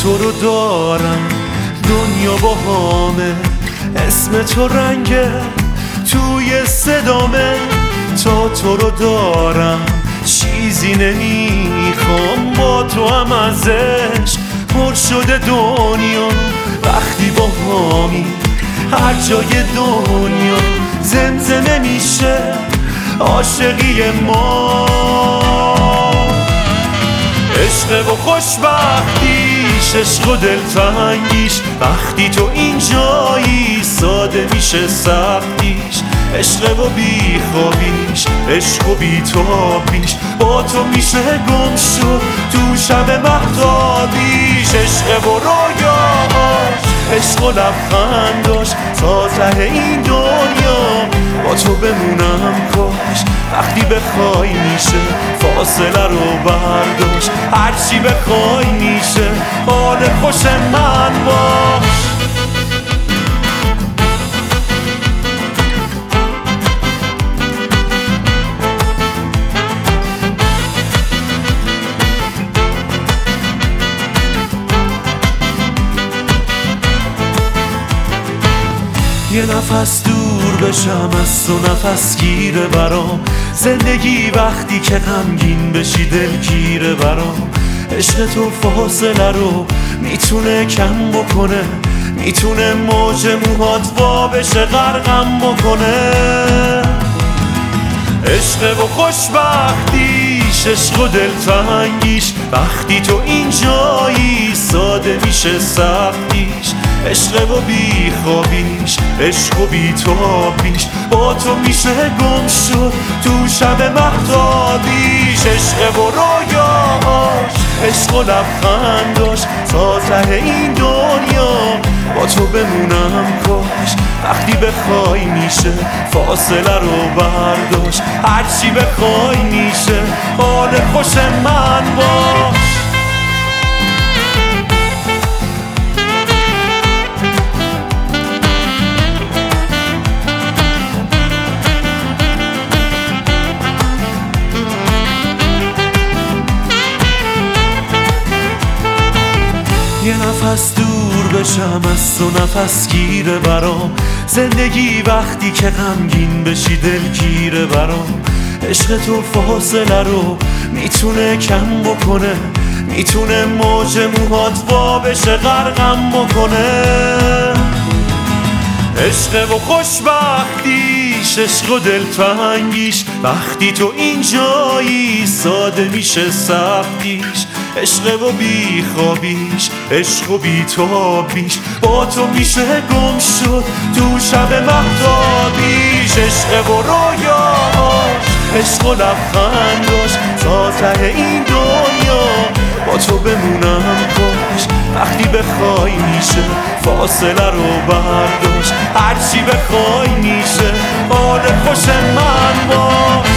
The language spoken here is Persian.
تو رو دارم، دنیا با همه، اسم تو رنگه توی صدامه. تا تو رو دارم چیزی نمیخوام، با تو هم ازش پر شده دنیا. وقتی با همی هر جای دنیا زمزمه میشه عاشقی ما. عشق و خوشبختیش، عشق و دلتنگیش، وقتی تو اینجایی ساده میشه سختیش. عشق و بیخوابیش، عشق و بیتابیش، با تو میشه گم شد تو شب مهتابیش. عشق و رویاش، عشق و لبخنداش، تا ته این دنیا با تو بمونم کاش. وقتی بخوای میشه فاصله رو برداشت، هرچی بخوای میشه حال خوش من باش. یه نفس دور بشم از تو، نفس گیره برام زندگی. وقتی که غمگین بشی دلگیره برام. عشق تو فاصله رو میتونه کم بکنه، میتونه موج موهات وا بشه غرقم بکنه. عشق و خوشبختیش، عشق و دلتنگیش، وقتی تو اینجایی ساده میشه سختیش. عشق و بیخوابیش، عشق و بیتابیش، با تو میشه گم شد تو شب مهتابیش. عشق و رویاش، عشق و لبخنداش، تا ته این دنیا با تو بمونم کاش. وقتی بخوای میشه فاصله رو برداشت، هرچی بخوای میشه حال خوش من باش. یه نفس دور بشم از تو، نفس گیره برام زندگی. وقتی که غمگین بشی دلگیره برام. عشق تو فاصله رو میتونه کم بکنه، میتونه موج موهات وا بشه غرقم بکنه. عشق و خوشبختیش، عشق و دلتنگیش، وقتی تو اینجایی ساده میشه سختیش. عشق و بیخوابیش، عشق و بیتابیش، با تو میشه گم شد تو شب مهتابیش. عشق و رویاش، عشق و لبخنداش، تا ته این دنیا با تو بمونم کاش. وقتی بخوای میشه فاصله رو برداشت، هرچی بخوای میشه حال خوش من باش.